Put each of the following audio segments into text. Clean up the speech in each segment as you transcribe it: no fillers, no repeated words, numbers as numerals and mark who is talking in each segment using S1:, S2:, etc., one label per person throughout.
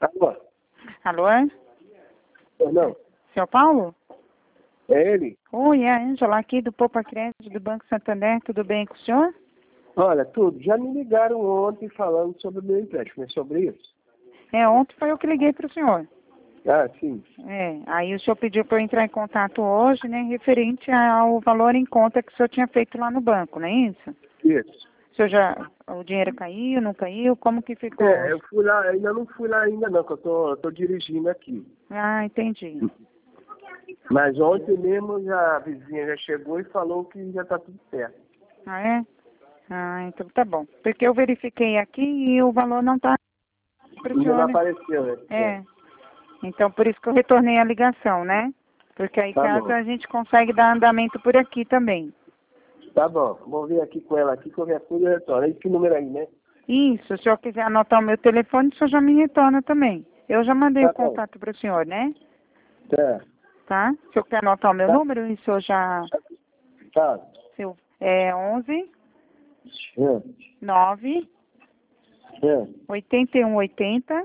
S1: Alô?
S2: Alô? É?
S1: Não,
S2: Seu Paulo?
S1: é ele?
S2: Oi, é a Ângela aqui do Poupa Crédito do Banco Santander. Tudo bem com o senhor?
S1: Olha, tudo. Já me ligaram ontem falando sobre o meu empréstimo. É sobre isso?
S2: Ontem foi eu que liguei para o senhor.
S1: Ah, sim.
S2: Aí o senhor pediu para eu entrar em contato hoje, né, referente ao valor em conta que o senhor tinha feito lá no banco, não é isso?
S1: Isso.
S2: O dinheiro caiu, não caiu? Como que ficou?
S1: Eu fui lá, ainda não fui lá ainda não, que eu tô dirigindo aqui.
S2: Ah, entendi.
S1: Mas ontem mesmo a vizinha já chegou e falou que já tá tudo certo.
S2: Ah, é? Ah, então tá bom. Porque eu verifiquei aqui e o valor não está para o
S1: Ainda não
S2: senhor.
S1: apareceu, né?
S2: Então por isso que eu retornei a ligação, né? Porque aí
S1: Tá
S2: caso
S1: bom.
S2: a gente consegue dar andamento por aqui também.
S1: Tá bom. Vou vir aqui com ela aqui, qualquer coisa eu retorno. Esse número aí, né?
S2: Isso, se o senhor quiser anotar o meu telefone, o senhor já me retorna também. Eu já mandei
S1: Tá
S2: o
S1: bom.
S2: contato para o senhor, né?
S1: Tá.
S2: Tá? Se o senhor quer anotar o meu
S1: Tá.
S2: número, o senhor já...
S1: Tá.
S2: É 11
S1: É.
S2: 9
S1: É.
S2: 81 80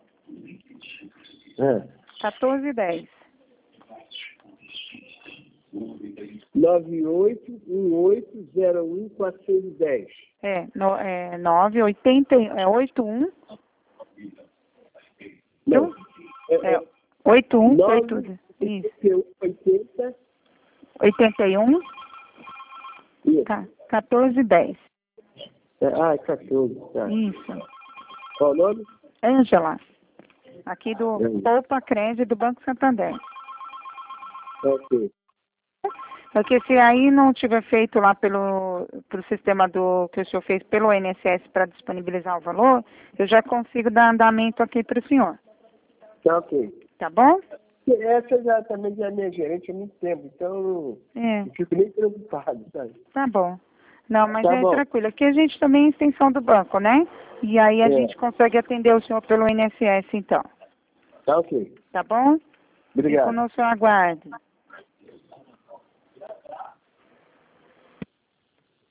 S1: É.
S2: 14 10.
S1: 9818014610.
S2: 9 80 81
S1: Não.
S2: 81
S1: 9,
S2: isso.
S1: 80.
S2: 81
S1: Isso.
S2: 14 10.
S1: É 14. Tá.
S2: Isso.
S1: Qual o nome?
S2: Ângela, aqui do Poupa Crédito do Banco Santander.
S1: Ok.
S2: Porque se aí não tiver feito lá pro sistema que o senhor fez pelo INSS para disponibilizar o valor, eu já consigo dar andamento aqui para o senhor.
S1: Tá ok.
S2: Tá bom?
S1: Essa já também já é minha gerente há muito tempo, então eu não fico nem preocupado, sabe?
S2: Tá bom. Não, mas
S1: Tá bom.
S2: tranquilo. Aqui a gente também é extensão do banco, né? E aí a gente consegue atender o senhor pelo INSS, então.
S1: Tá ok.
S2: Tá bom?
S1: Obrigado.
S2: Fico no seu aguardo.